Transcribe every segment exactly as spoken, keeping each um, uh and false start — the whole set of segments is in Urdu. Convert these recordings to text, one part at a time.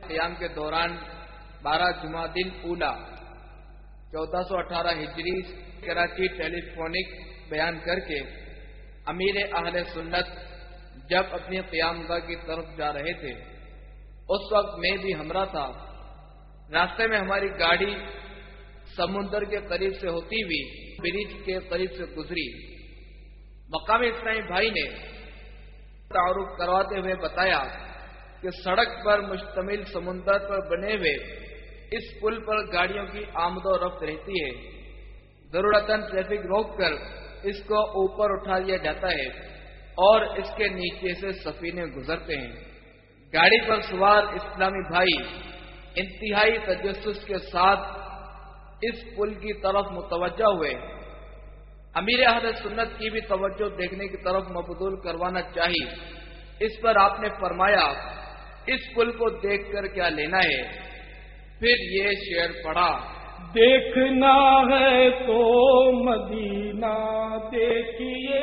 قیام کے دوران بارہ جمادی الاولیٰ چودہ سو اٹھارہ ہجری کراچی ٹیلی فونک بیان کر کے امیر اہل سنت جب اپنی قیامگاہ کی طرف جا رہے تھے اس وقت میں بھی ہمراہ تھا. راستے میں ہماری گاڑی سمندر کے قریب سے ہوتی ہوئی برج کے قریب سے گزری. مقامی اسلامی بھائی نے تعارف کرواتے ہوئے بتایا کہ سڑک پر مشتمل سمندر پر بنے ہوئے اس پل پر گاڑیوں کی آمد و رفت رہتی ہے. ضرورتاً ٹریفک روک کر اس کو اوپر اٹھا لیا جاتا ہے اور اس کے نیچے سے سفینے گزرتے ہیں. گاڑی پر سوار اسلامی بھائی انتہائی تجسس کے ساتھ اس پل کی طرف متوجہ ہوئے. امیر اہل سنت کی بھی توجہ دیکھنے کی طرف مبذول کروانا چاہیے. اس پر آپ نے فرمایا اس پل کو دیکھ کر کیا لینا ہے. پھر یہ شعر پڑھا: دیکھنا ہے تو مدینہ دیکھیے،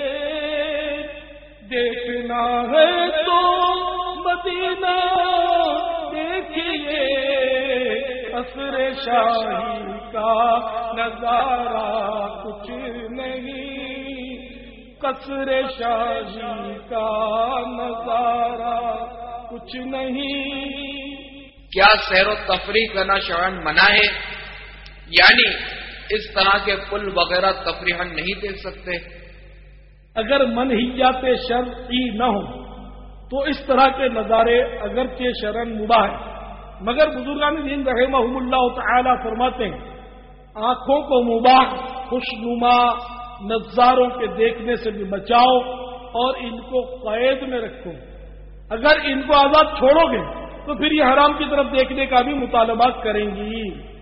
دیکھنا ہے تو مدینہ دیکھیے، قصر شاہی کا نظارہ کچھ نہیں، قصر شاہی کا نظارہ کچھ نہیں. کیا سیر و تفریح کرنا شرعاً منع ہے؟ یعنی اس طرح کے پل وغیرہ تفریح نہیں دیکھ سکتے؟ اگر منہیات شرعی نہ ہو تو اس طرح کے نظارے اگرچہ شرعاً مباح ہے، مگر بزرگان دین رحمہم اللہ تعالی فرماتے ہیں آنکھوں کو مباح خوشنما نظاروں کے دیکھنے سے بھی بچاؤ اور ان کو قید میں رکھو. اگر ان کو آزاد چھوڑو گے تو پھر یہ حرام کی طرف دیکھنے کا بھی مطالبہ کریں گی.